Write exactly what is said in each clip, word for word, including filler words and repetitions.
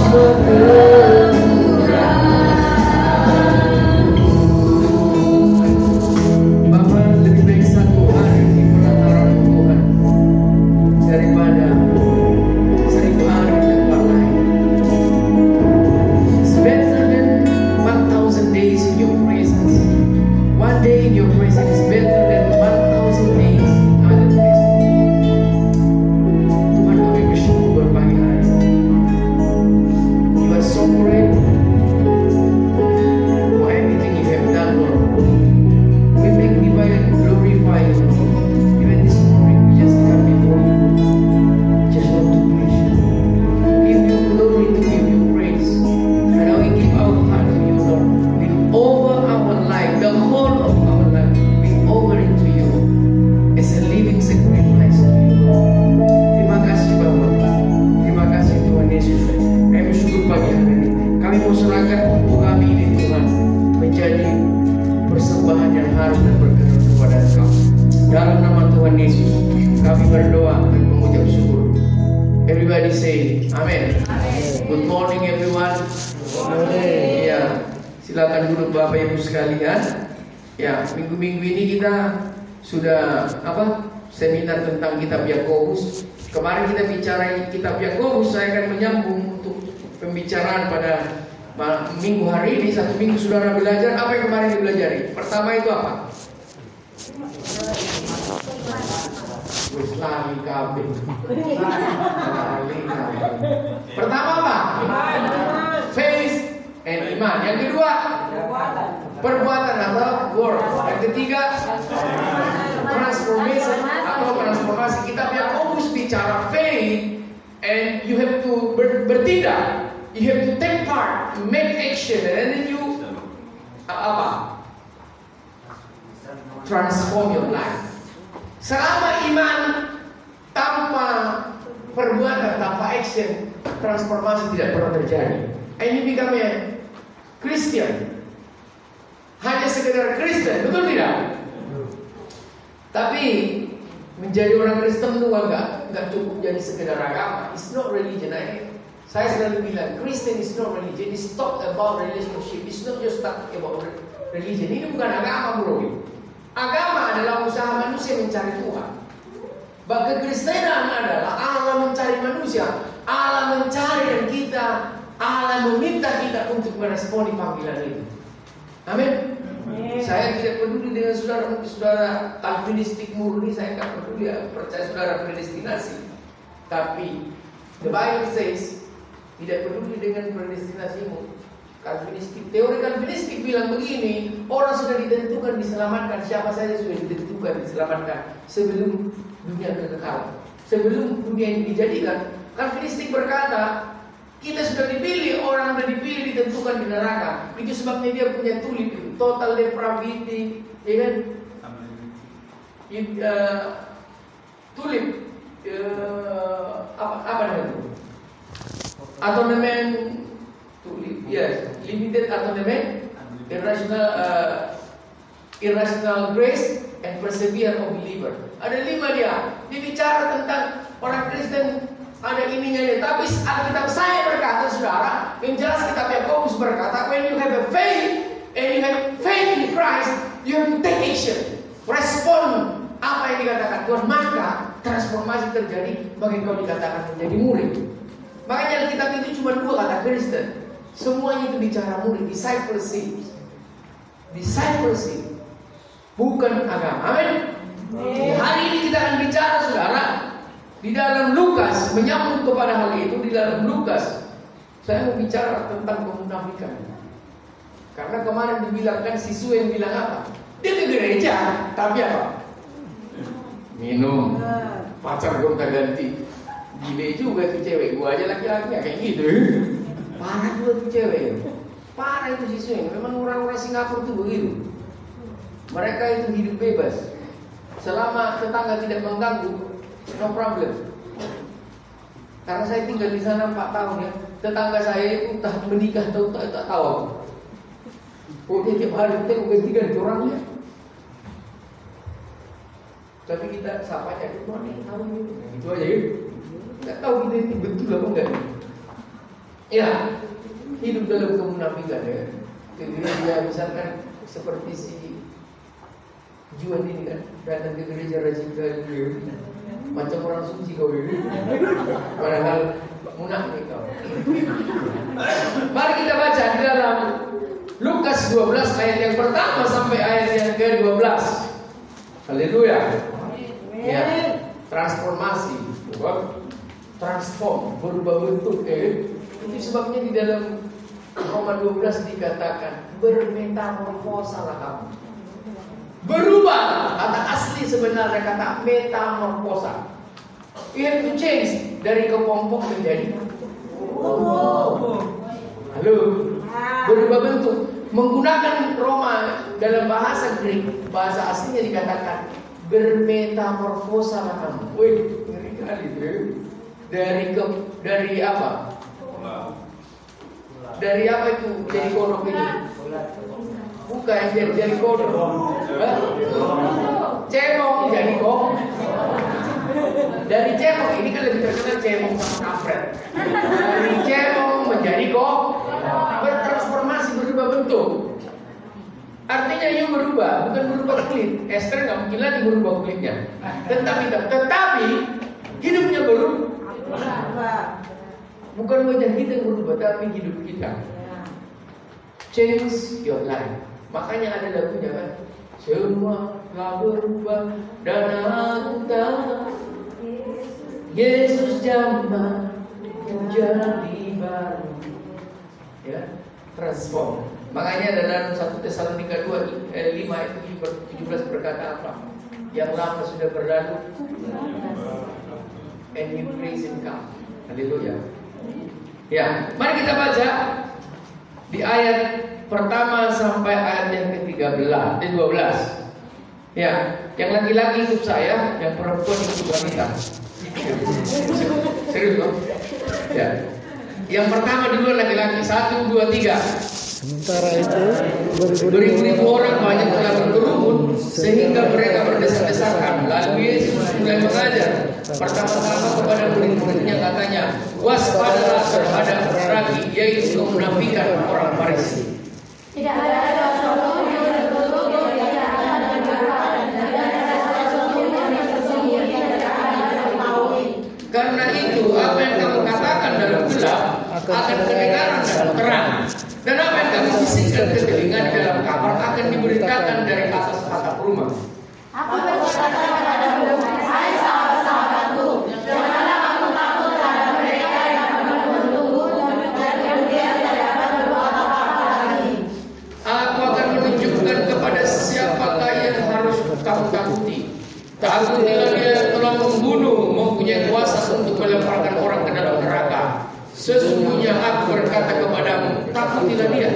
Minggu hari ini, satu minggu saudara belajar apa yang kemarin dipelajari? Pertama itu apa? Lali kabin. Pertama apa? Faith and iman. Yang kedua perbuatan atau work. Yang ketiga transformation atau transformasi. Kitab Yakobus bicara faith and you have to ber bertindak. You have to take part, make action, and then you uh, apa? Transform your life. Selama iman tanpa perbuatan, tanpa action, transformasi tidak pernah terjadi. And you become a Christian. Hanya sekedar Kristen, betul tidak? Tapi menjadi orang Kristen itu enggak enggak cukup jadi sekedar agama. It's not religion. I, Saya selalu bilang, Christian is not religion. It's talk about relationship. It's not just talk about religion. Ini bukan agama, bro. Agama adalah usaha manusia mencari Tuhan. Bahkan Kekristenan adalah Allah mencari manusia. Allah mencari dan kita, Allah meminta kita untuk meresponi panggilan itu. Amin. Saya tidak peduli dengan saudara, mungkin saudara Calvinistik murni. Saya tidak peduli, percaya saudara predestinasi. Tapi the Bible says, tidak peduli dengan predestinasimu. Calvinistik, teori Calvinistik bilang begini, orang sudah ditentukan diselamatkan, siapa saja sudah ditentukan diselamatkan sebelum dunia kekal, sebelum dunia ini dijadikan. Calvinistik berkata, kita sudah dipilih, orang sudah dipilih ditentukan di neraka. Itu sebabnya dia punya tulip, total depravity, ya kan? Uh, tulip, uh, apa, apa namanya? Atonement, yes, limited atonement, irrational, uh, irrational grace, and persevere of believer. Ada lima dia. Dia bicara tentang orang Kristen ada ininya dia. Tapi Alkitab saya berkata, saudara, yang jelas kitab Yakobus berkata, when you have a faith and you have faith in Christ, you have to take action, respon apa yang dikatakan Tuhan, maka transformasi terjadi bagi kau dikatakan menjadi murid. Makanya Alkitab itu cuma dua kata Kristen. Semuanya itu bicara murid, discipleship. Discipleship, bukan agama. Amin. Hari ini kita akan bicara, saudara, di dalam Lukas, menyambut kepada hal itu. Di dalam Lukas, saya mau bicara tentang kemunafikan. Karena kemarin dibilangkan siswa yang bilang apa? Dia ke gereja, tapi apa? Minum, pacar gue tak ganti. Gile juga tuh cewek, gua aja laki-laki kayak gitu. Parah juga tuh cewek. Parah itu siswa. Memang orang-orang Singapura tuh begitu. Mereka itu hidup bebas. Selama tetangga tidak mengganggu, no problem. Karena saya tinggal di sana empat tahun ya. Tetangga saya itu entah menikah atau tak, tak tahu. Pokoknya tiap hari kita ganti-ganti orangnya. Tapi kita sapanya itu mana yang tahu gitu. Itu aja ya. Nggak tahu kita itu betul apa enggak. Ya, hidup dalam kemunafikan ya. Ke gereja misalkan seperti si Juan ini kan, datang ke gereja rajin kali, macam orang suci kau ini. Padahal munafik kau. Mari kita baca di dalam Lukas dua belas ayat yang pertama sampai ayat yang ke dua belas. Haleluya. Ya, transformasi, transform, berubah bentuk ya. Itu sebabnya di dalam Roma dua belas dikatakan bermetamorfosalah kamu. Berubah, kata asli sebenarnya kata metamorfosa. You have to change dari kepompong menjadi oh. Halo, berubah bentuk. Menggunakan Roma dalam bahasa Greek, bahasa aslinya dikatakan bermetamorfosalah kamu. Wih, ngeri kali itu. Dari ke dari apa? Dari apa itu jadi kodok ini? Bukan jadi jadi kodok. Cemong jadi kok. Dari cemong ini kan lebih terkenal cemong sama kampret. Dari cemong menjadi kok bertransformasi, berubah bentuk. Artinya you berubah, bukan berubah kulit. Esther nggak mungkin lagi berubah kulitnya. Tetapi tetapi hidupnya berubah. Bukan wajah kita yang berubah, tapi hidup kita. Change your life. Makanya ada lagunya kan, semua telah berubah dan aku tahu Yesus jamah menjadi baru. Ya, transform. Makanya dalam satu Tesalonika dua lima itu tujuh belas berkata apa? Yang lama sudah berlalu, and you praise Him come. Haleluya. Ya, mari kita baca di ayat pertama sampai ayat yang ke tiga belas, di dua belas. Ya, yang laki-laki ikut saya, yang perempuan ikut wanita. Serius loh? Ya. Yang pertama dulu laki-laki, satu, dua, tiga. Sementara itu beribu-ribu orang banyak telah berkerumun sehingga mereka berdesak-desakan. Lalu Yesus mulai mengajar pertama-tama kepada murid-muridnya, katanya, waspadalah terhadap ragi, yaitu kemunafikan orang Farisi. Tidak ada sesuatu yang tertutup yang tidak akan dibuka, dan tidak ada sesuatu yang tersembunyi yang tidak akan diketahui. Karena itu apa yang kamu katakan dalam gelap akan kedengaran dalam terang, dan apa yang kamu bisikkan ke telinga di dalam kamar akan diberitakan dari atas atap rumah. Aku berkata kepadamu, hai sahabat-sahabatku, janganlah kamu takut terhadap mereka yang akan menunggu dan kemudian tidak dapat berbuat apa-apa lagi. Aku akan menunjukkan kepada siapakah yang harus kamu takuti. Takutilah dia yang telah membunuh, mempunyai kuasa untuk melemparkan orang ke dalam neraka. Sesungguhnya aku berkata kepadamu, takutilah dia.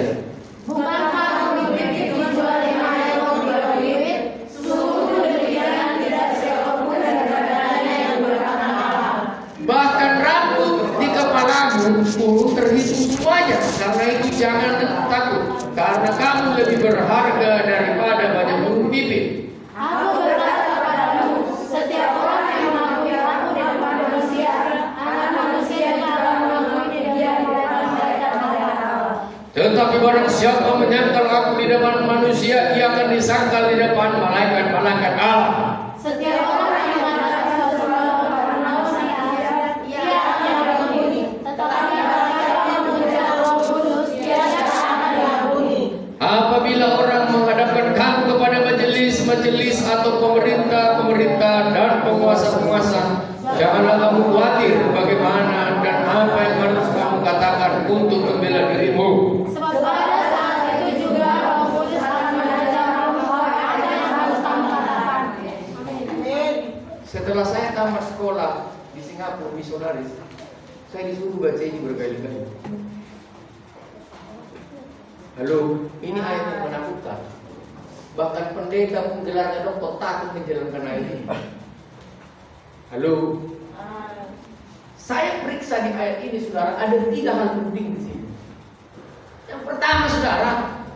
Bukankah pemimpin itu menjual lima ekor bibit? Sungguh demikian tidak seekor pun dari badannya yang berkata Allah. Bahkan rambut di kepalamu pun terhitung semuanya. Karena itu jangan takut, karena kamu lebih berharga daripada banyak burung pipit. Aku berkata kepadamu, setiap orang yang mengakui aku di depan manusia, anak manusia juga mengakui dia di depan malaikat-malaikat Allah. Tetapi barang siapa menyangkal aku di depan manusia, ia akan disangkal di depan malaikat-malaikat Allah. Setiap orang yang mengatakan sesuatu karena manusia, ia akan diampuni. Tetapi barang siapa mengucap Roh Kudus, dia tidak akan diampuni. Apabila orang menghadapkan kamu kepada majelis-majelis atau pemerintah-pemerintah dan penguasa-penguasa, janganlah kamu khawatir bagaimana dan apa yang harus kamu katakan untuk membela dirimu. Sebab pada saat itu juga Roh Kudus akan mengajar bahwa ada yang harus kamu katakan. Setelah saya tamat sekolah di Singapura misionaris, saya disuruh baca ini berkali-kali. Halo, ini ayat yang menakutkan. Bahkan pendeta pun gelarnya doktor takut menjalankan ayat ini. Halo, saya periksa di ayat ini, saudara, ada tiga hal penting di sini. Yang pertama, saudara,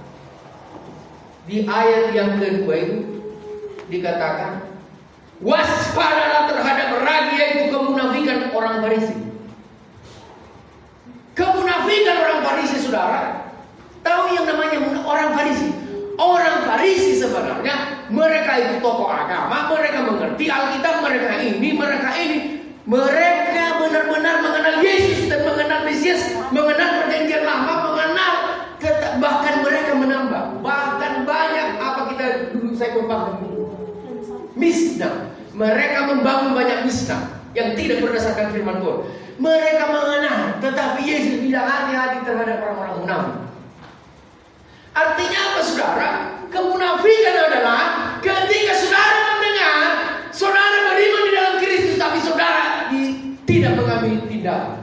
di ayat yang kedua itu dikatakan, waspadalah terhadap ragi, yaitu kemunafikan orang Farisi. Kemunafikan memunafikan orang Farisi, saudara. Tahu yang namanya orang Farisi? Orang Farisi sebenarnya mereka itu tokoh agama, mereka mengerti Alkitab, mereka ini, mereka ini. Mereka benar-benar mengenal Yesus dan mengenal Mesias, mengenal perjanjian lama, mengenal tetap, bahkan mereka menambah, bahkan banyak apa kita dulu saya kembangkan misna. Mereka membangun banyak misna yang tidak berdasarkan firman Tuhan. Mereka mengenal, tetapi Yesus bilang hati-hati terhadap orang-orang munafik. Artinya apa, saudara? Kemunafikan adalah ketika saudara mendengar, saudara beriman di dalam Kristus, tapi saudara di, tidak mengambil tindakan.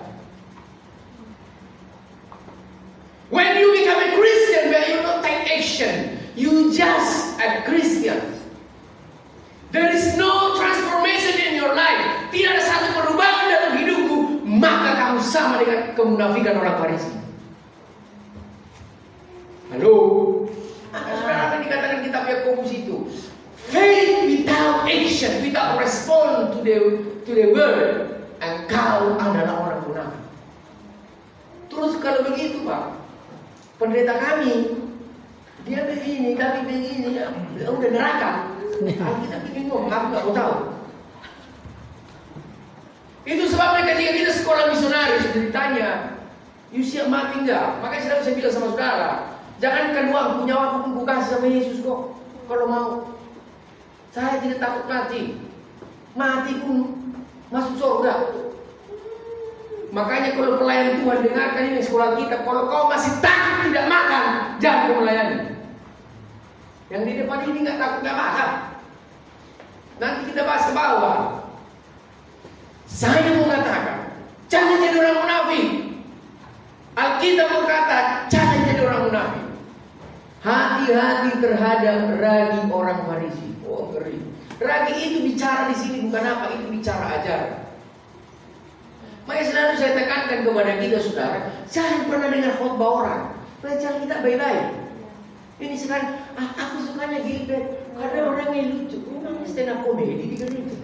When you become a Christian, but you don't take action, you just a Christian. There is no transformation in your life. Tidak ada satu perubahan dalam hidupmu, maka kamu sama dengan kemunafikan orang Farisi. Halo, sekarang akan dikatakan kitab Yakobus itu, faith without action, without respond to the to the word, engkau adalah orang munafik. Terus kalau begitu, Pak, pendeta kami dia begini, tapi begini, ya, udah neraka. Kita bingung, aku nggak mau tahu. Itu sebabnya ketika kita sekolah misionaris ditanya, you siap mati nggak? Makanya selalu saya bilang sama saudara, jangankan uang, punya uang pun buka sama Yesus kok. Kalau mau, saya tidak takut mati. Mati pun masuk surga. Makanya kalau pelayan Tuhan dengarkan ini sekolah kita, kalau kau masih takut tidak makan, jangan kau melayani. Yang di depan ini nggak takut nggak makan. Nanti kita bahas ke bawah. Saya mau katakan, jangan jadi orang munafik. Alkitab berkata, jangan jadi orang munafik. Hati-hati terhadap ragi orang Farisi. Oh, ngeri. Ragi itu bicara di sini bukan apa, itu bicara ajaran. Makanya selalu saya tekankan kepada kita, saudara, jangan pernah dengar khotbah orang. Belajar kita baik-baik. Ini sekarang, ah, aku sukanya Gilbert karena orangnya lucu. Orangnya stand up comedy, dia lucu.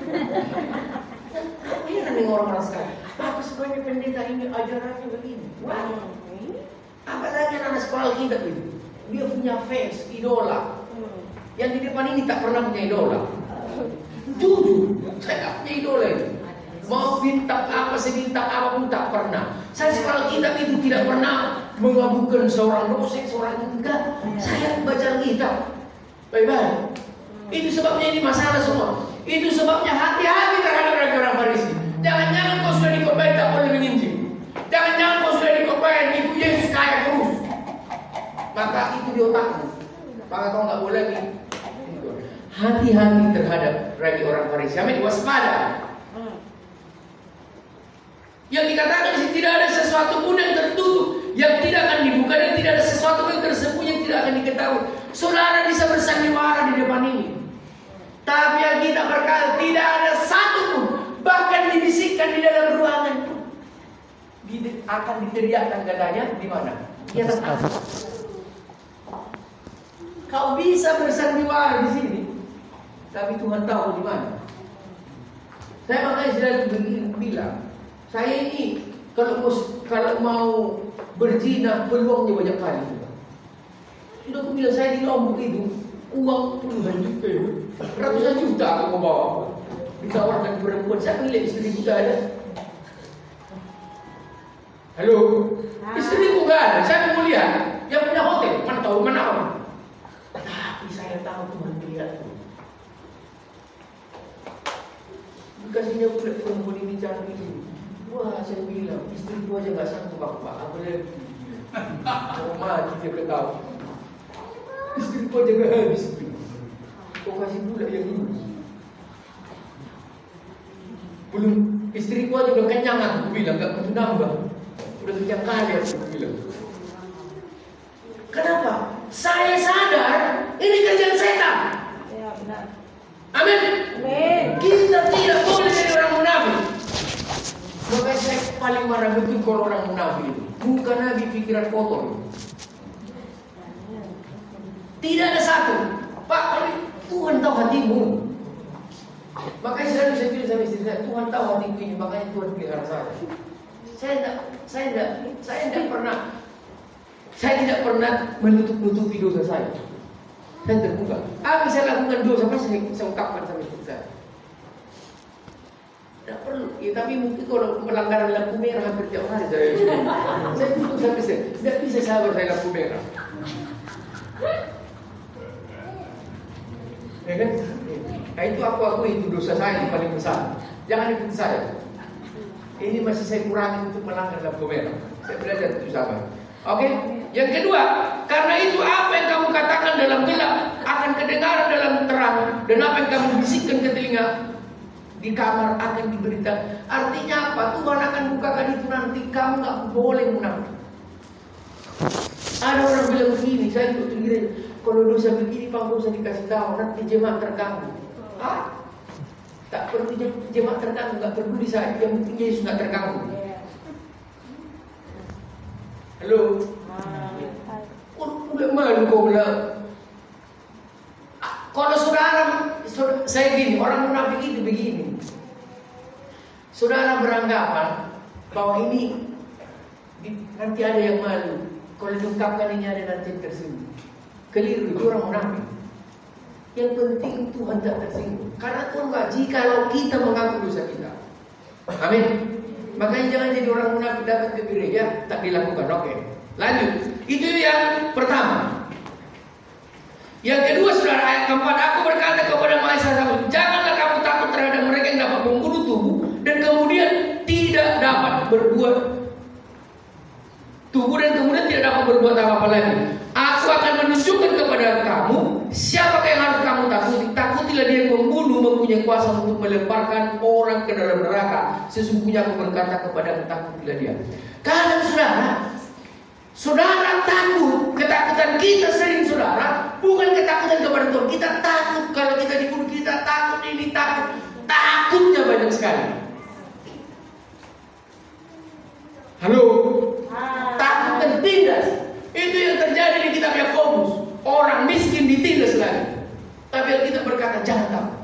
Ini kan dengan orang-orang sekarang. Aku sukanya pendeta ini ajarannya begini. Wah, apalagi anak sekolah kita itu, dia punya fans, idola. Yang di depan ini tak pernah punya idola. Jujur, saya tak punya idola itu. Mau bintang apa, sebintang apapun tak pernah. Saya sekolah kitab itu tidak pernah mengabulkan seorang dosen, seorang enggak. Saya baca kitab baik-baik. Itu sebabnya ini masalah semua. Itu sebabnya hati-hati terhadap orang Farisi. Jangan-jangan kau sudah dikotbah tak boleh menginjil. Jangan-jangan kau sudah dikotbah ibu Yesus kaya terus. Maka itu di otakmu. Maka kau nggak boleh lagi. Hati-hati terhadap ragi orang Farisi. Amin. Waspada. Yang dikatakan sih tidak ada sesuatu pun yang tertutup, yang tidak akan dibuka, dan tidak ada sesuatu yang tersembunyi yang tidak akan diketahui. Saudara bisa bersandiwara di depan ini, tapi yang kita berkata tidak ada satu pun, bahkan dibisikkan di dalam ruangan pun akan diteriakkan katanya di mana? Di atas atas. Kau bisa bersandiwara di sini, tapi Tuhan tahu di mana. Saya makanya selalu bilang, saya ini kalau mau, kalau mau berzina peluangnya banyak kali. Sudah aku bilang saya di Lombok itu uang puluhan juta, ratusan juta aku mau bawa. Ditawarkan perempuan, saya pilih istri juga ada. Halo, istri juga ada. Saya mau lihat yang punya hotel, mana tahu mana orang. Tapi saya tahu Tuhan melihat. Dikasihnya pula perempuan ini cara ini. Wah, saya bilang, istriku aja gak sanggup aku pak, aku lagi mau mati dia ketawa. Istriku aja gak habis. Kau kasih pula yang ini. Belum, istriku aja udah kenyang aku bilang, gak perlu nambah. Udah kenyang kali aku bilang. Kenapa? Saya sadar, ini kerjaan setan. Ya, benar. Amin. Amin. Kita tidak boleh jadi orang munafik. Makanya saya paling marah betul kalau orang munafik itu. Bukan nabi pikiran kotor. Tidak ada satu. Pak, Tuhan tahu hatimu. Makanya selalu saya bilang sama istri saya, Tuhan tahu hatiku ini, makanya Tuhan pelihara saya. Saya tidak, saya tidak, saya tidak pernah, saya tidak pernah menutup-nutupi dosa saya. Saya terbuka. Apa saya lakukan dosa pasti saya, saya ungkapkan sama istri saya. Tidak perlu. Ya, tapi mungkin kalau pelanggaran lampu merah hampir tiap hari saya. Saya tutup sampai saya. Tidak bisa sabar saya lampu merah. Ya kan? Nah, itu aku akui itu dosa saya yang paling besar. Jangan ikuti saya. Ini masih saya kurangi untuk melanggar lampu merah. Saya belajar itu sabar. Oke? Yang kedua, karena itu apa yang kamu katakan dalam gelap akan kedengaran dalam terang, dan apa yang kamu bisikkan ke telinga di kamar akan diberitakan. Artinya apa? Tuhan akan bukakan itu nanti. Kamu nggak boleh munafik. Ada orang bilang begini, saya ikut gereja. Kalau dosa begini, Pak, dosa dikasih tahu, nanti jemaat terganggu. Ah, tak perlu jemaat terganggu, nggak peduli saya. Yang penting Yesus nggak terganggu. Halo. Oh, udah malu kau bilang. Kalau saudara, saya gini, orang munafik itu begini. Saudara beranggapan bahwa ini nanti ada yang malu. Kalau diungkapkan ini ada nanti yang tersinggung. Keliru, itu orang munafik. Yang penting Tuhan tak tersinggung. Karena Tuhan nggak, jikalau kita mengaku dosa kita. Amin. Makanya jangan jadi orang munafik datang ke gereja tak dilakukan. Oke, lanjut. Itu yang pertama. Yang kedua, saudara, ayat keempat, aku berkata kepada Maesah Saul, janganlah kamu takut terhadap mereka yang dapat membunuh tubuh dan kemudian tidak dapat berbuat tubuh dan kemudian tidak dapat berbuat apa-apa lagi. Aku akan menunjukkan kepada kamu siapa yang harus kamu takuti. Takutilah dia yang membunuh, mempunyai kuasa untuk melemparkan orang ke dalam neraka. Sesungguhnya aku berkata kepada takutilah dia. Karena saudara, saudara takut, ketakutan kita sering saudara, bukan ketakutan kepada Tuhan. Kita takut kalau kita dibunuh, kita takut ini, takut. Takutnya banyak sekali. Halo? Takut tertindas. Itu yang terjadi di kitab Yakobus. Orang miskin ditindas lagi. Tapi kita berkata jangan takut.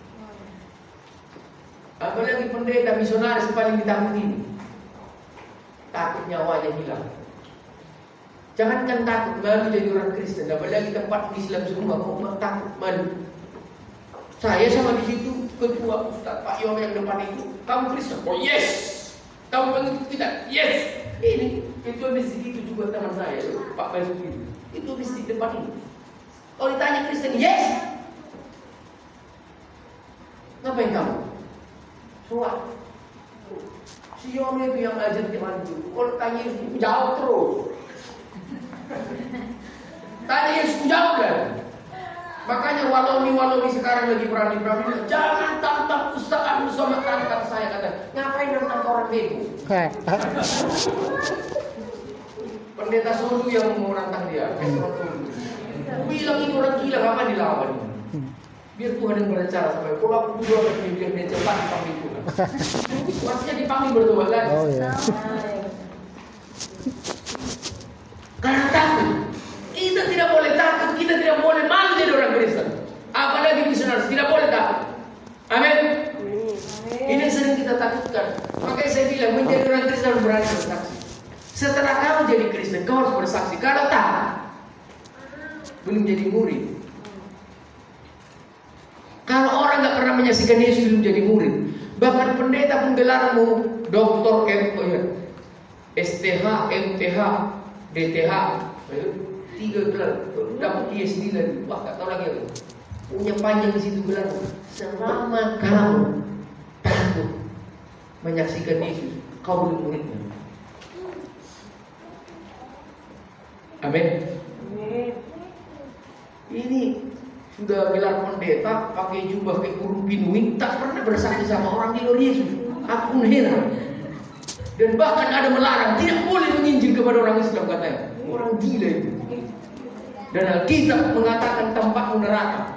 Apalagi pendeta misionaris paling ditakuti. Takut nyawanya hilang. Jangankan takut, malu jadi orang Kristen. Apalagi tempat Islam semua, kau takut, malu. Saya sama di situ ketua Ustaz Pak Yono yang depan itu, kamu Kristen? Oh yes. Kamu pengikut kita? Yes. Ini itu masjid itu juga teman saya, Pak Basuki. Itu masjid depan ini. Kalau ditanya Kristen, yes. Ngapain kamu? Suat. Si Yono itu yang ajar teman itu. Kalau tanya jawab terus. Tanya Yesus jawab kan. Makanya waloni-waloni sekarang lagi berani-berani, jangan tantang Ustaz bersama tantang saya, kata. Ngapain tantang orang bego? Pendeta Sulu yang mau nantang dia. Bilang ini orang gila, ngapain dilawan? Biar Tuhan yang berbicara sampai kalau aku dua kali biar dia cepat dipanggil Tuhan. Maksudnya dipanggil bertobat lagi. Oh ya. Karena takut. Kita tidak boleh takut, kita tidak boleh malu jadi orang Kristen. Apalagi misionaris, tidak boleh takut. Amin. Ini yang sering kita takutkan. Makanya saya bilang menjadi orang Kristen harus berani bersaksi. Setelah kamu jadi Kristen, kau harus bersaksi. Kalau tak, belum jadi murid. Kalau orang nggak pernah menyaksikan Yesus belum jadi murid. Bahkan pendeta pun gelarmu doktor S T H, M T H, D T H, tiga gelar, dapat P H D lagi. Wah, nggak tahu lagi aku. Punya panjang di situ gelar. Selama kamu takut menyaksikan Yesus, kau belum muridnya. Amin. Ini sudah gelar pendeta, pakai jubah kayak kurung pinuing, tak pernah bersaksi sama orang di luar Yesus. Aku pun heran. Dan bahkan ada melarang, tidak boleh menginjil kepada orang Islam, katanya. Orang gila itu. Dan Alkitab mengatakan tempatmu neraka.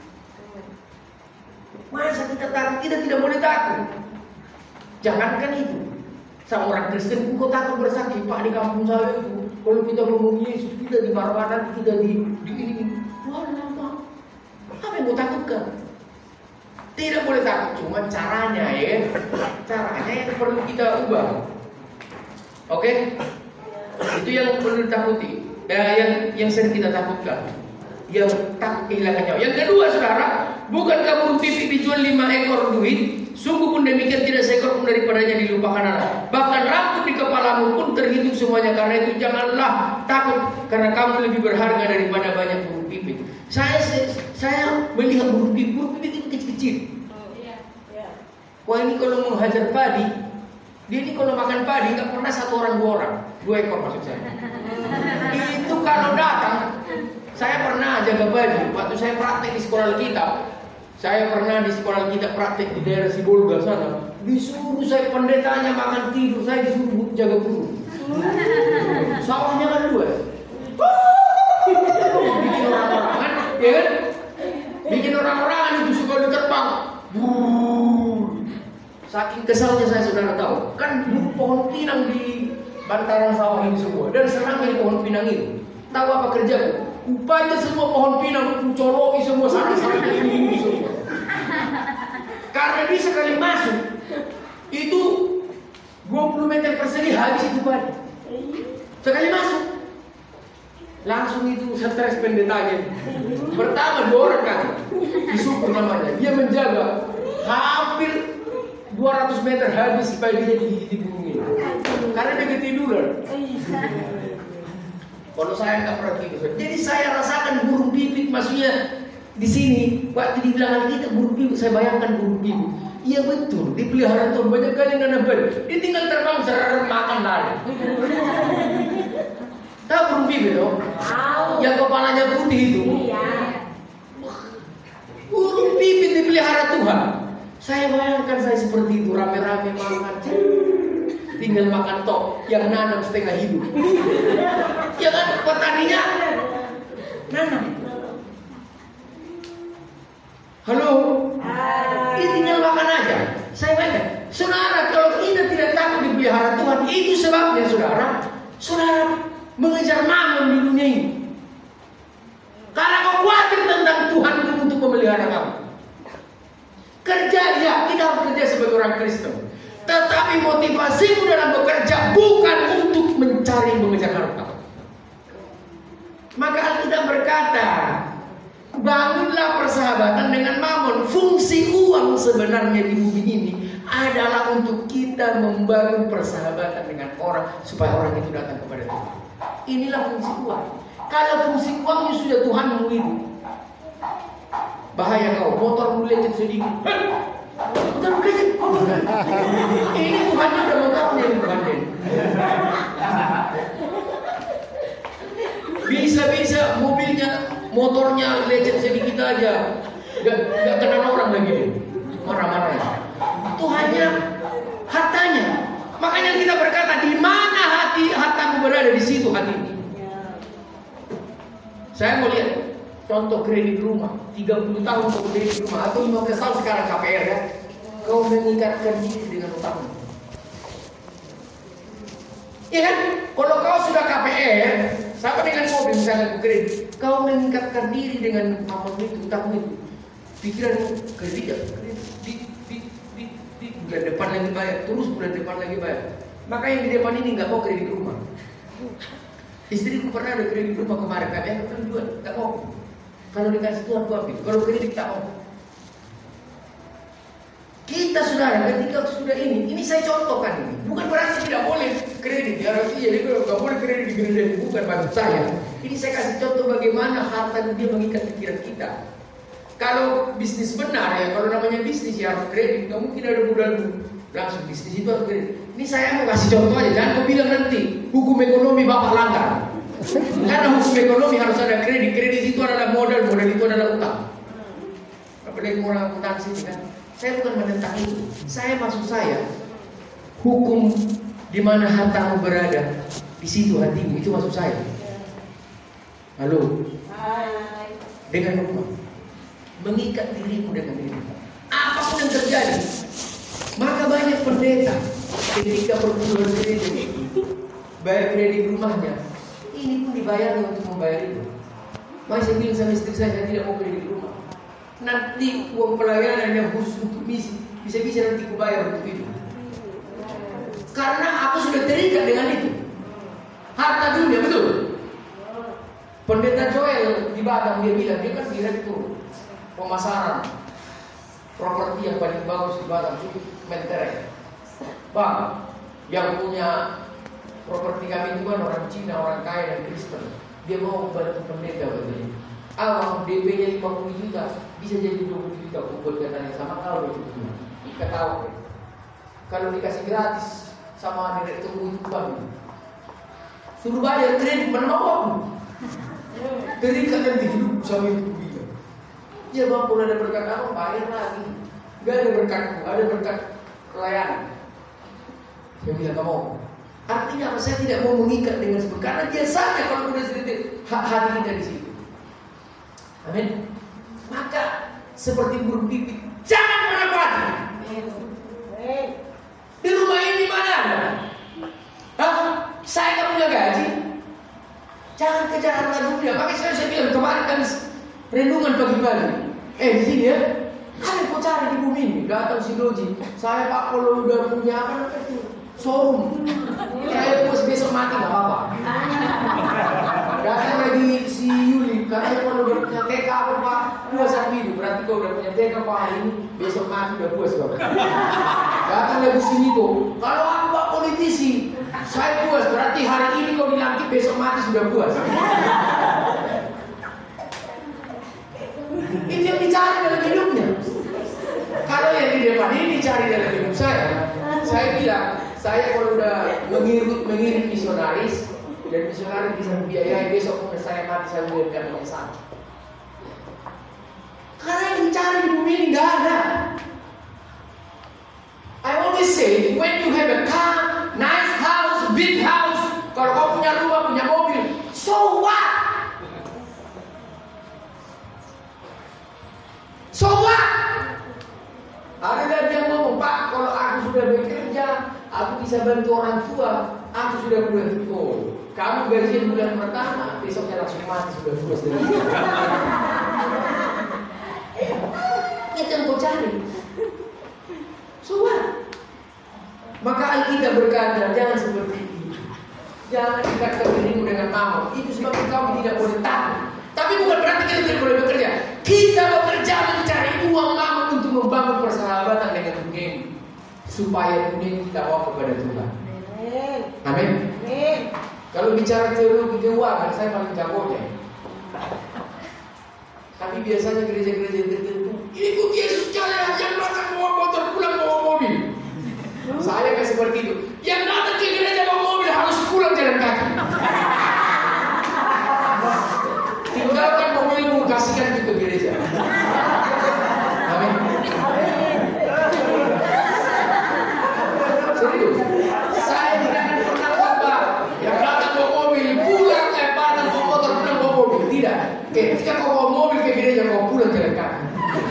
Masa kita takut? Kita tidak boleh takut. Jangankan itu. Sama orang Kristen pun kau takut bersaksi. Pak, di kampung saya itu, kalau kita ngomong Yesus, kita di marah-marah, kita di di ini. Wah, lama. Apa yang kau takutkan? Tidak boleh takut. Cuma caranya ya, caranya yang perlu kita ubah. Oke? Itu yang perlu ditakuti. Eh, yang yang sering kita takutkan. Yang tak kehilangan nyawa. Yang kedua, saudara, bukankah burung pipit dijual lima ekor duit? Sungguh pun demikian tidak seekor pun daripadanya dilupakan Allah. Bahkan rambut di kepalamu pun terhitung semuanya. Karena itu janganlah takut, karena kamu lebih berharga daripada banyak burung pipit. Saya saya melihat burung pipit, burung pipit itu kecil-kecil. Wah, ini kalau menghajar padi, dia ini kalau makan padi nggak pernah satu orang dua orang, dua ekor maksud saya. Itu kalau datang. Saya pernah jaga baju waktu saya praktek di sekolah Alkitab. Saya pernah di sekolah Alkitab praktek di daerah Sibolga sana. Disuruh saya pendetanya makan tidur, saya disuruh jaga burung. Sawahnya kan luas. Bikin orang-orangan, ya kan? Bikin orang-orangan itu suka diterbang. Saking kesalnya saya, saudara tahu, kan pohon pinang di bantaran sawah ini semua, dan serangnya di pohon pinang itu. Tahu apa kerjaku? Upaya semua pohon pinang, kucoroki semua sana-sana ini semua. Karena dia sekali masuk itu dua puluh meter persegi habis itu padi. Sekali masuk langsung itu stres pendetanya. Pertama dua orang kan disuruh namanya, dia menjaga hampir dua ratus meter habis padinya di burung ini. Karena dia ketiduran. Kalau saya nggak pernah gitu, jadi saya rasakan burung pipit maksudnya di sini. Waktu dibilang kita burung pipit, saya bayangkan burung pipit. Iya betul, dipelihara tuh banyak kali nanam bed. Dia tinggal terbang serem makan lari. Tahu burung pipit tuh? Yang kepalanya putih itu. Burung pipit dipelihara Tuhan. Saya bayangkan saya seperti itu, rame-rame makan. Tinggal makan tok yang nanam setengah hidup. Ya kan, petaninya nanam. Halo, ini tinggal makan aja. Saya bayangkan, saudara, kalau kita tidak takut dipelihara Tuhan, itu sebabnya saudara, saudara mengejar mamon di dunia ini. Karena kau khawatir tentang Tuhan untuk memelihara kamu. Kerja ya, kita harus kerja sebagai orang Kristen. Tetapi motivasimu dalam bekerja bukan untuk mencari mengejar harta. Maka Alkitab berkata, bangunlah persahabatan dengan mamon. Fungsi uang sebenarnya di bumi ini adalah untuk kita membangun persahabatan dengan orang supaya orang itu datang kepada Tuhan. Inilah fungsi uang. Kalau fungsi uangnya sudah Tuhan memilih, bahaya kau, motor lecet sedikit. Motor lecet, ini Tuhannya udah motornya bukan deh. Bisa-bisa mobilnya, motornya lecet sedikit aja, gak, gak kena orang lagi deh, marah-marah. Tuhannya, hartanya. Makanya kita berkata, di mana hati hartamu berada, di situ hatimu. Saya mau lihat contoh kredit rumah, tiga puluh tahun untuk kredit rumah atau lima belas tahun sekarang K P R ya. Kau mengikatkan diri dengan utangmu. Iya kan? Kalau kau sudah K P R, sama dengan mobil misalnya kredit, kau mengikatkan diri dengan apa itu, utangmu itu. Pikiran kredit ya, kredit, di, di, di, di, bulan depan lagi bayar, terus bulan depan lagi bayar. Maka yang di depan ini nggak mau kredit rumah. Istriku pernah ada kredit rumah kemarin, K P R kan juga nggak mau. Kalau dikasih Tuhan aku ambil, kalau kredit tak mau. Kita saudara, ketika sudah ini, ini saya contohkan ini. Bukan berarti tidak boleh kredit. Ya harus iya, jadi nggak boleh kredit di kredit. Bukan maksud saya. Ini saya kasih contoh bagaimana harta dia mengikat pikiran kita. Kalau bisnis benar ya, kalau namanya bisnis ya harus kredit. Nggak mungkin ada modal langsung bisnis itu harus kredit. Ini saya mau kasih contoh aja. Jangan kau bilang nanti hukum ekonomi bapak langgar. Karena hukum ekonomi harus ada kredit. Kredit itu adalah modal, modal itu adalah utang. Apalagi orang akuntansi kan. Saya bukan menentang itu. Saya maksud saya hukum di mana hartamu berada, di situ hatimu, itu maksud saya. Halo. Hai. Dengan rumah, mengikat dirimu dengan diri. Apapun yang terjadi, maka banyak pendeta ketika perpuluhan kredit, bayar kredit rumahnya, ini pun dibayar untuk membayar itu. Maka saya bilang sama istri saya, saya tidak mau kredit rumah. Nanti uang pelayanan yang khusus untuk misi bisa-bisa nanti kubayar untuk itu. Karena aku sudah terikat dengan itu. Harta dunia, betul. Pendeta Joel di Batam dia bilang, dia kan direktur pemasaran properti yang paling bagus di Batam, itu Mentereng. Bang, yang punya properti kami itu kan orang Cina, orang kaya dan Kristen. Dia mau bantu pendeta begini. Awang D P-nya lima puluh juta, bisa jadi dua puluh juta buat katanya sama kalau itu. Kita tahu. Kalau dikasih gratis sama direktur itu bang, suruh bayar kredit mana mau? Terikat nanti hidup sama itu juga. Ya bang, kalau ada berkat apa bayar lagi. Gak ada berkat, ada berkat pelayanan. Saya bilang kamu. Artinya apa? Saya tidak mau mengikat dengan sebab karena biasanya kalau sudah sedikit hati kita di situ. Amin. Maka seperti burung pipit, jangan pernah mati. Di rumah ini mana ada? Hah? Saya nggak punya gaji. Jangan kejar harta dunia. Makanya saya, saya bilang kemarin kan renungan pagi-pagi. Eh di sini ya, kalian kau cari di bumi ini. Datang si Doji. Saya pak kalau udah punya apa namanya itu showroom. Saya bos besok mati nggak apa-apa. Datang lagi si Yuli. Karena kalau udah punya T K apa pak, puas hidup. Berarti kau udah punya T K pak hari ini, besok mati udah puas kau. Datang lagi si Niko. Kalau aku pak politisi, saya puas. Berarti hari ini kau dilantik, besok mati sudah puas. Itu yang dicari dalam hidupnya. Kalau yang di depan ini dicari dalam hidup saya, saya bilang, saya kalau udah mengirim, mengirim misionaris, dan misionaris bisa membiayai besok pun saya mati saya mengirimkan yang sama. Karena yang dicari di bumi ini nggak ada. I always say, when you have a car, nice house, big house, kalau kau punya rumah, punya mobil, so what? So what? Ada lagi yang ngomong, Pak, kalau aku sudah bekerja, aku bisa bantu orang tua, aku sudah bulan oh, kamu gajian bulan pertama, besoknya langsung mati sudah puas dari itu. Itu yang kau cari. So what? Maka Alkitab berkata, jangan seperti itu. Jangan ikatkan dirimu dengan mammon. Itu sebab kamu tidak boleh takut. Tapi bukan berarti kita tidak boleh bekerja. Kita bekerja mencari uang mammon untuk membangun persahabatan dengan dunia ini, supaya dunia kita bawa kepada Tuhan. Amin. Kalau bicara teologi keuangan, saya paling jagonya. Tapi biasanya gereja-gereja tertentu, ikut Yesus jalan, yang datang bawa motor, pulang bawa mobil. Saya kan seperti itu. Yang datang ke gereja bawa mobil harus pulang jalan kaki. Tinggalkan mobilmu, kasihkan itu ke gereja. Amin. Serius. Saya tidak akan pernah khotbah yang datang bawa mobil, pulang eh datang bawa motor, pulang bawa mobil. Tidak. Ketika kau bawa mobil ke gereja, kau pulang jalan kaki.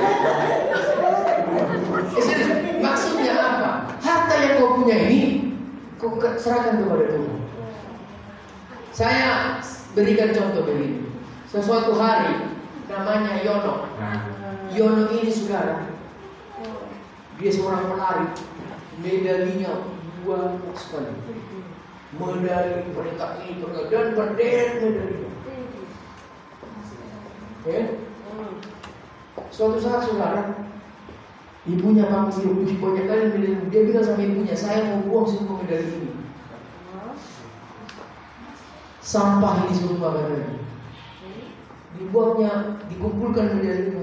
Eh, serius. Maksudnya apa? Harta yang kau punya ini, kau serahkan kepada Tuhan. Saya berikan contoh begini. Sesuatu hari namanya Yono. Yono ini saudara, dia seorang pelari, medalinya banyak sekali. Medali peringkat ini, peringkat dan berderet medali. Ya. Suatu saat saudara, ibunya panggil ibu banyak kali medali. Dia bilang sama ibunya, saya mau buang semua medali ini. Sampah ini semua katanya. Dibuangnya, dikumpulkan medalinya,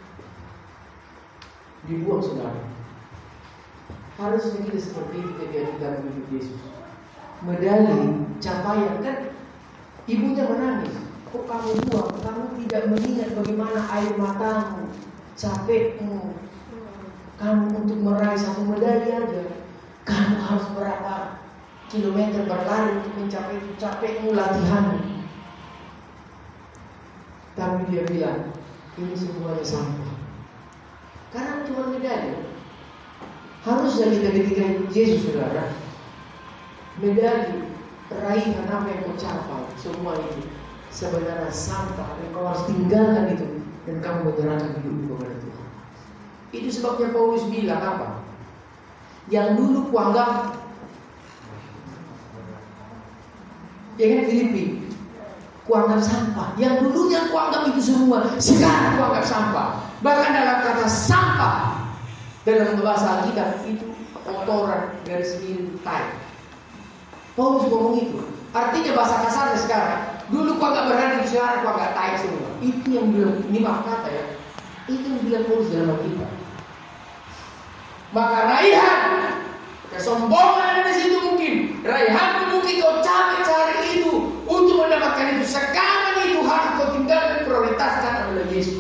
dibuang saudara. Harusnya kita seperti itu ketika kita mengikuti Yesus. Medali, capaian kan, ibunya menangis. Kok kamu buang? Kamu tidak mengingat bagaimana air matamu, capekmu. Kamu untuk meraih satu medali aja, kamu harus berapa kilometer berlari untuk mencapai itu, capekmu latihanmu. Tapi dia bilang, ini semuanya sampah. Karena cuma medali. Harusnya kita ketika ikut Yesus saudara, medali, raihan apa yang kau capai, semua itu sebenarnya sampah. Dan kau harus tinggalkan itu, dan kamu menyerahkan hidup kepada Tuhan. Itu sebabnya Paulus bilang apa? Yang dulu kuanggap Ya kan Filipi, kuanggap sampah. Yang dulunya kuanggap itu semua, sekarang kuanggap sampah. Bahkan dalam kata sampah dalam bahasa Alkitab itu kotoran dari sendiri tai. Paulus ngomong itu. Artinya bahasa kasarnya sekarang, dulu kuanggap berani, sekarang kuanggap tai semua. Itu yang bilang, ini maaf kata ya, itu yang bilang Paulus dalam Alkitab. Maka raihan kesombongan ada di situ mungkin. Raihan mungkin kau capek cari itu untuk mendapatkan itu. Sekarang itu harus kau tinggalkan, prioritaskan adalah Yesus.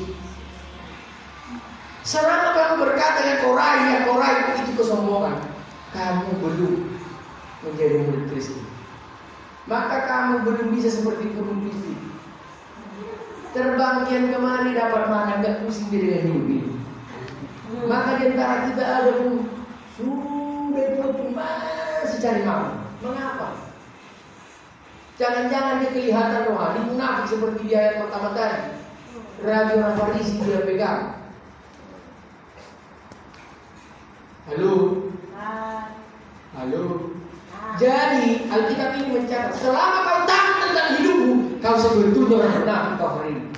Selama kamu berkata yang kau raih, yang kau raih itu kesombongan, kamu belum menjadi murid Kristus. Maka kamu belum bisa seperti burung pipit. Terbang kian kemari dapat makan, gak pusing dengan hidup ini. Maka di antara kita ada pun sudah itu pun masih cari makan. Mengapa? Jangan-jangan dia kelihatan rohani, munafik seperti di ayat pertama tadi. Raja orang Farisi dia pegang. Halo, halo. Jadi Alkitab ini mencatat, selama kau takut tentang hidupmu, kau sebetulnya orang munafik kau hari ini.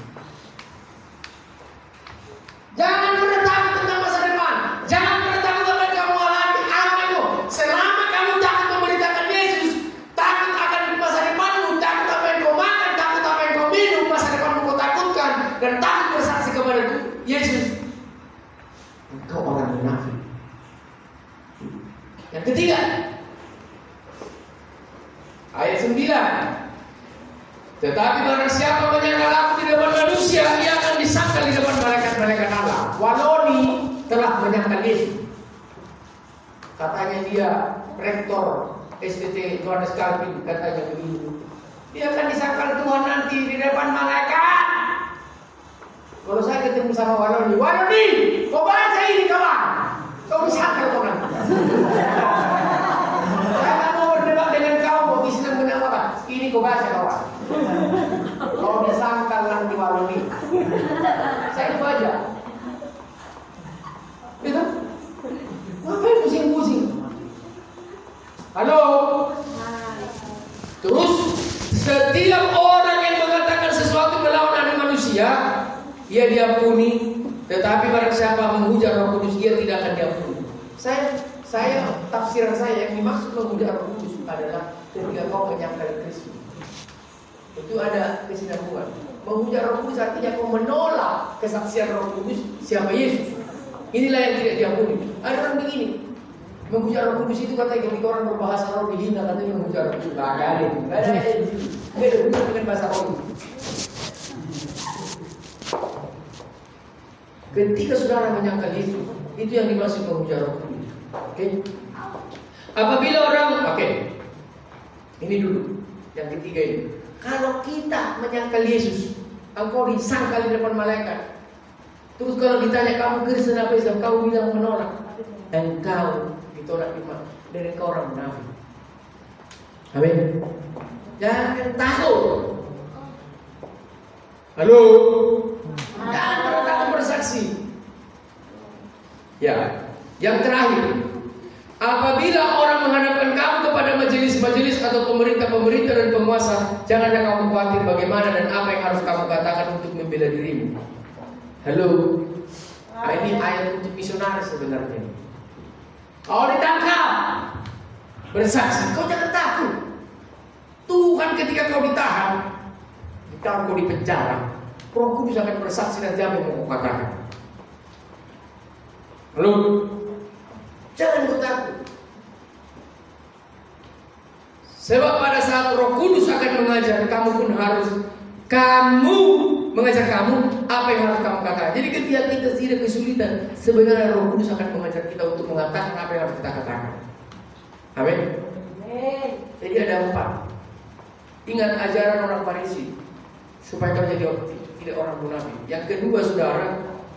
Jangan pernah takut tentang masa depan. Jangan pernah takut apa yang kamu alami. Apa itu? Selama kamu takut memberitakan Yesus, takut akan masa depanmu, takut apa yang kau makan, takut apa yang kau minum, masa depanmu kau takutkan, dan takut bersaksi kepada Yesus, engkau orang munafik. Yang ketiga, ayat sembilan. Tetapi barang siapa menyangkal aku di depan manusia, ia akan disangkal di depan malaikat-malaikat Allah. Waloni telah menyangkal Yesus. Katanya dia rektor S D T Johannes Calvin, katanya begitu. Dia akan disangkal Tuhan nanti di depan malaikat. Kalau saya ketemu sama Waloni, Waloni, kau baca ini kawan, kau disangkal kau nanti. Saya mau berdebat dengan kau, mau Islam benar. Ini kau baca kawan. Kau disangkal nanti Waloni. Saya itu aja. Gitu? Ngapain pusing-pusing? Halo? Terus setiap orang yang mengatakan sesuatu melawan anak manusia, ia diampuni. Tetapi barang siapa menghujat Roh Kudus, ia tidak akan diampuni. Saya, saya tafsiran saya yang dimaksud menghujat Roh Kudus adalah ketika kau menyangkal Kristus. Itu ada kesinambungan. Menghujat Roh Kudus artinya kau menolak kesaksian Roh Kudus siapa Yesus. Inilah yang tidak diampuni. Ada orang begini, menghujat Roh Kudus itu katanya ketika orang berbahasa roh dihina, katanya menghujat Roh Kudus. Tidak ada, tidak ada. Tidak ada dengan bahasa roh. Ketika saudara menyangkal Yesus, itu yang dimaksud menghujat Roh Kudus. Oke? Okay? Apabila orang, oke, okay. Ini dulu yang ketiga ini. Kalau kita menyangkal Yesus, engkau disangkal di depan malaikat. Terus kalau ditanya kamu Kristen apa Islam, kau bilang menolak, engkau ditolak iman dan engkau orang munafik. Amin. Jangan takut. Halo. Jangan pernah takut bersaksi. Ya. Yang terakhir, apabila orang menghadapkan kamu kepada majelis-majelis atau pemerintah-pemerintah dan penguasa, janganlah kamu khawatir bagaimana dan apa yang harus kamu katakan untuk membela dirimu. Halo. Nah, ini ayat untuk misionaris sebenarnya. Kalau ditangkap, bersaksi, kau jangan takut. Tuhan ketika kau ditahan, ditahan kau di penjara, Roh Kudus akan bersaksi dan apa yang mau katakan. Halo. Jangan takut. Sebab pada saat Roh Kudus akan mengajar, kamu pun harus kamu mengajar kamu apa yang harus kamu katakan. Jadi ketika kita tidak kesulitan, sebenarnya Roh Kudus akan mengajar kita untuk mengatakan apa yang harus kita katakan. Amin. Jadi ada empat. Ingat ajaran orang Farisi supaya kau jadi tidak orang munafik. Yang kedua, saudara,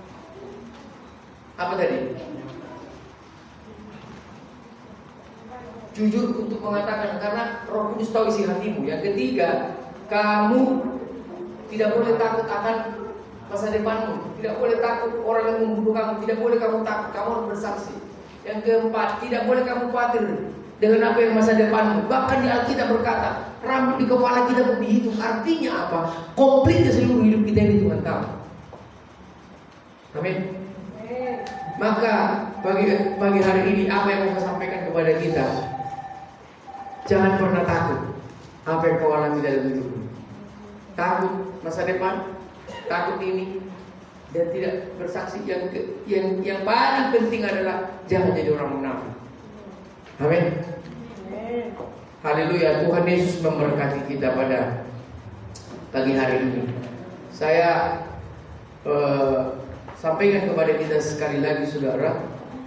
apa tadi? Jujur untuk mengatakan, karena Roh Kudus tahu isi hatimu. Yang ketiga, kamu tidak boleh takut akan masa depanmu. Tidak boleh takut orang yang membunuh kamu. Tidak boleh kamu takut, kamu harus bersaksi. Yang keempat, tidak boleh kamu khawatir dengan apa yang masa depanmu. Bahkan di Alkitab berkata, rambut di kepala kita pun dihitung. Artinya apa? Komplitnya seluruh hidup kita ini Tuhan tahu. Amin. Maka pagi, pagi hari ini apa yang mau saya sampaikan kepada kita, jangan pernah takut apa yang kau alami dalam hidup. Takut masa depan, takut ini, dan tidak bersaksi. Yang yang yang paling penting adalah jangan jadi orang munafik. Amin. Haleluya. Tuhan Yesus memberkati kita pada pagi hari ini. Saya uh, sampaikan kepada kita sekali lagi, saudara,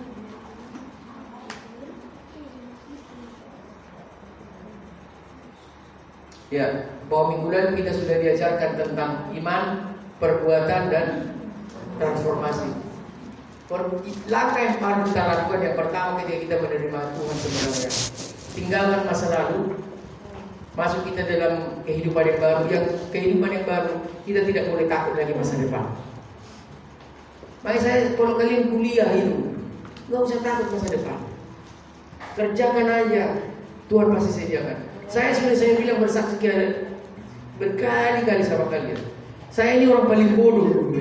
ya, bahwa minggu lalu kita sudah diajarkan tentang iman, perbuatan, dan transformasi. Langkah yang harus kita lakukan yang pertama ketika kita menerima Tuhan sebenarnya, tinggalkan masa lalu, masuk kita dalam kehidupan yang baru. Yang kehidupan yang baru, kita tidak boleh takut lagi masa depan. Makanya saya, kalau kalian kuliah itu, nggak usah takut masa depan. Kerjakan aja, Tuhan pasti sediakan. Saya sudah saya bilang bersaksi berkali-kali sama kalian. Saya ini orang paling bodoh.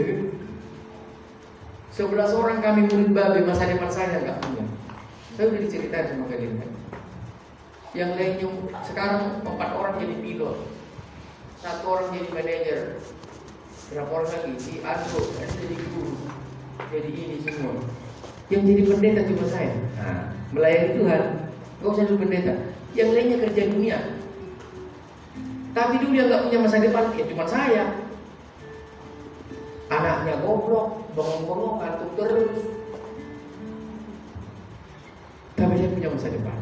Sebelas orang kami murid babe, masa depan saya nggak punya. Saya udah diceritain sama kalian kan. Yang lainnya sekarang empat orang jadi pilot, satu orang jadi manajer, berapa orang lagi? Si Ando, ada jadi guru, jadi ini semua. Yang jadi pendeta cuma saya. Nah, melayani Tuhan, nggak usah jadi pendeta. Yang lainnya kerja dunia. Tapi dunia nggak punya masa depan, ya cuma saya. Anaknya goblok, bengong-bengong, kantuk terus. Tapi dia punya masa depan.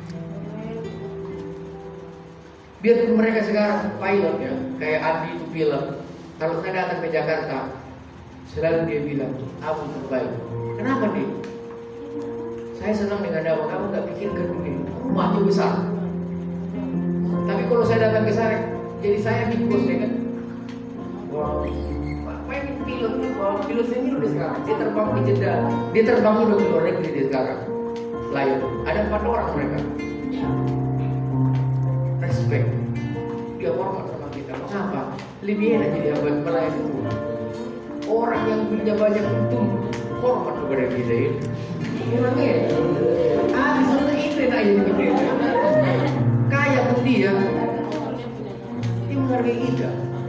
Biarpun mereka sekarang pilot ya, kayak Andi itu pilot. Kalau saya datang ke Jakarta, selalu dia bilang, "Aku terbaik." Kenapa nih? Saya senang dengan kamu, kamu nggak pikirkan dunia, rumahnya besar. Tapi kalau saya datang ke sana, jadi saya big boss ya kan? Wow, main pilot, wow, pilot saya ini udah sekarang. Dia terbang ke Jeddah, dia terbang udah ke luar negeri dia sekarang. Lion, ada empat orang mereka. Respect, dia hormat sama kita. Kenapa? Lebih enak jadi abad melayani Tuhan. Orang yang punya banyak untung hormat kepada kita ini. Memangnya, ah misalnya itu yang aja kita. Kaya pun dia, dia menghargai kita.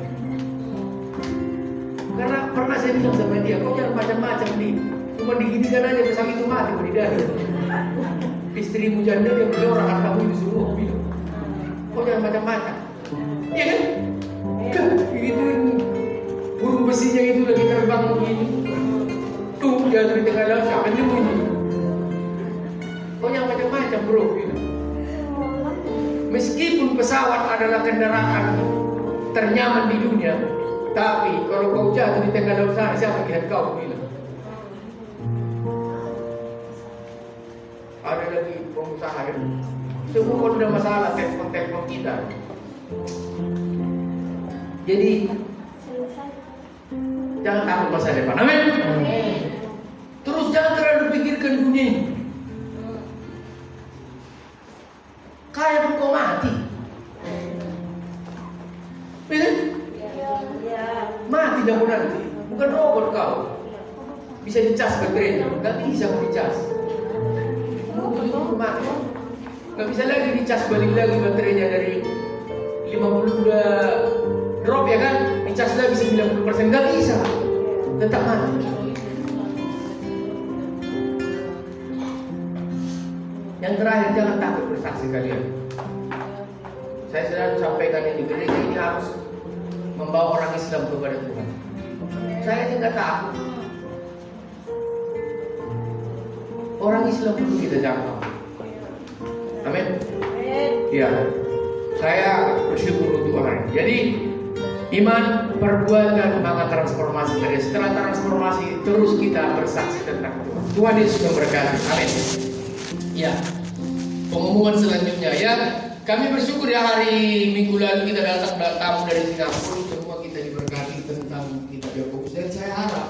Karena pernah saya bilang sama dia, kau jangan macam-macam nih. Cuma diginikan aja besar itu mati berdiri. Istrimu janda dia beli orang kamu itu suruh bilang. Kau jangan macam-macam. Iya kan? Itu burung besinya itu lagi terbang begini. Tuh jatuh di tengah laut siapa yang bunyi? Kau jangan macam-macam bro. Gitu. Meskipun pesawat adalah kendaraan ternyaman di dunia, tapi kalau kau jatuh di tengah laut sana siapa yang lihat kau? Gitu. Ada lagi pengusaha yang semua kalau ada masalah telepon-telepon kita. Jadi jangan takut masa depan. Amin. Terus jangan terlalu pikirkan dunia. Kaya pun kau mati. Betul? Mati dah kau nanti. Bukan robot kau. Bisa dicas baterainya. Gak bisa kau dicas. Mati. Gak bisa lagi dicas balik lagi baterainya dari lima puluh udah drop ya kan, dicas lagi sembilan puluh persen, gak bisa, tetap mati. Yang terakhir, jangan takut bersaksi kalian. Saya selalu sampaikan ini, gereja ini harus membawa orang Islam kepada Tuhan. Saya tidak takut. Orang Islam perlu kita jangkau. Amin. Iya. Saya bersyukur untuk orang. Jadi iman, perbuatan, maka transformasi. Dari setelah transformasi terus kita bersaksi tentang Tuhan. Tuhan Yesus memberkati. Amin. Ya. Pengumuman selanjutnya ya. Kami bersyukur ya hari Minggu lalu kita datang tamu dari Singapura. Semua kita diberkati tentang kitab Yakobus. Dan saya harap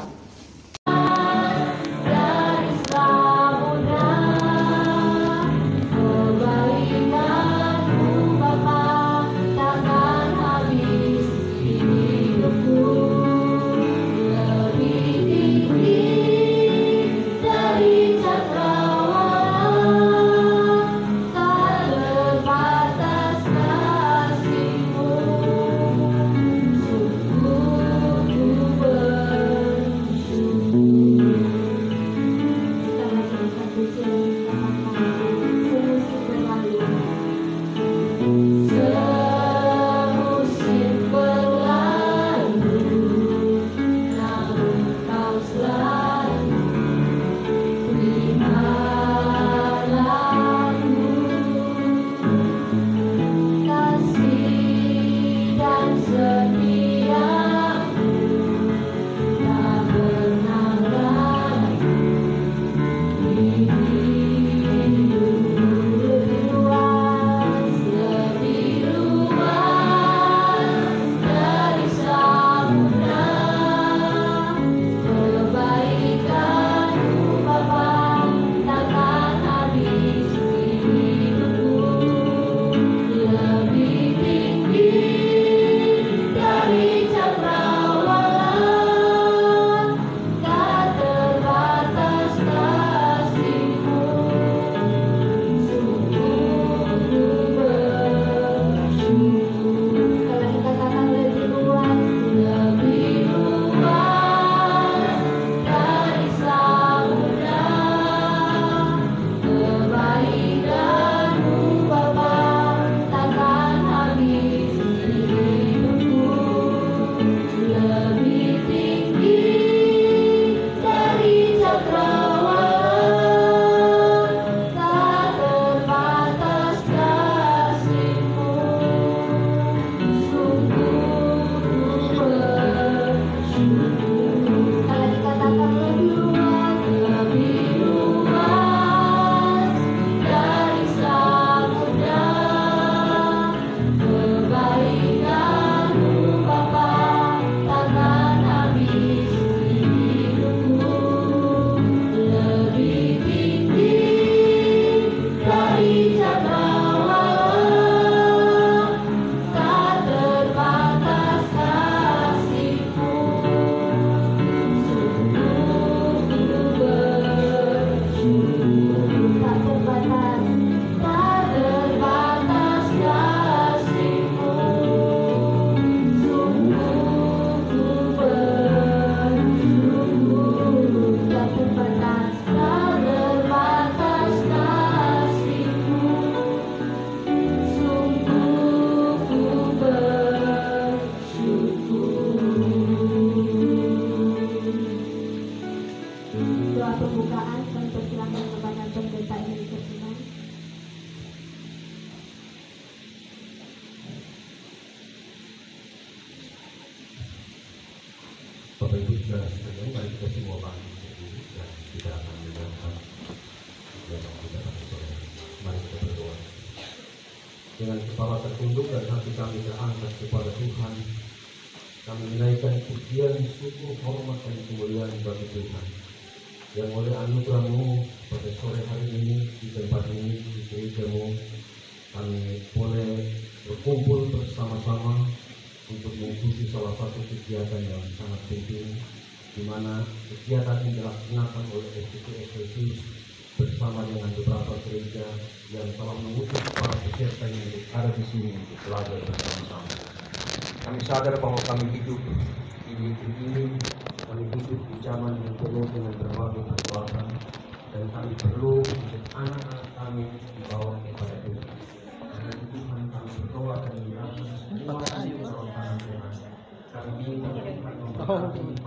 Bapak Ibu saudara sekalian, mari kita semua bangkit berdiri dan kita akan mendengarkan firman kita pada sore hari. Mari kita berdoa. Dengan kepala tertunduk dan hati kami terangkat kepada Tuhan, kami menaikkan pujian, syukur, hormat dan kemuliaan bagi Tuhan yang oleh anugerah-Mu pada sore hari ini di tempat ini di gereja-Mu kami boleh berkumpul bersama-sama untuk mengikuti salah satu kegiatan yang sangat penting, di mana kegiatan ini dilaksanakan oleh S P C Efesus bersama dengan beberapa gereja yang telah mengutus para peserta yang ada di sini untuk belajar bersama-sama. Kami sadar bahwa kami hidup di negeri ini, kami hidup di zaman yang penuh dengan berbagai persoalan, dan kami perlu untuk anak-anak kami dibawa kepada Tuhan. Karena itu Tuhan, kami berdoa dan menyerahkan semua di dalam tangan Tuhan. Kami minta Tuhan memberkati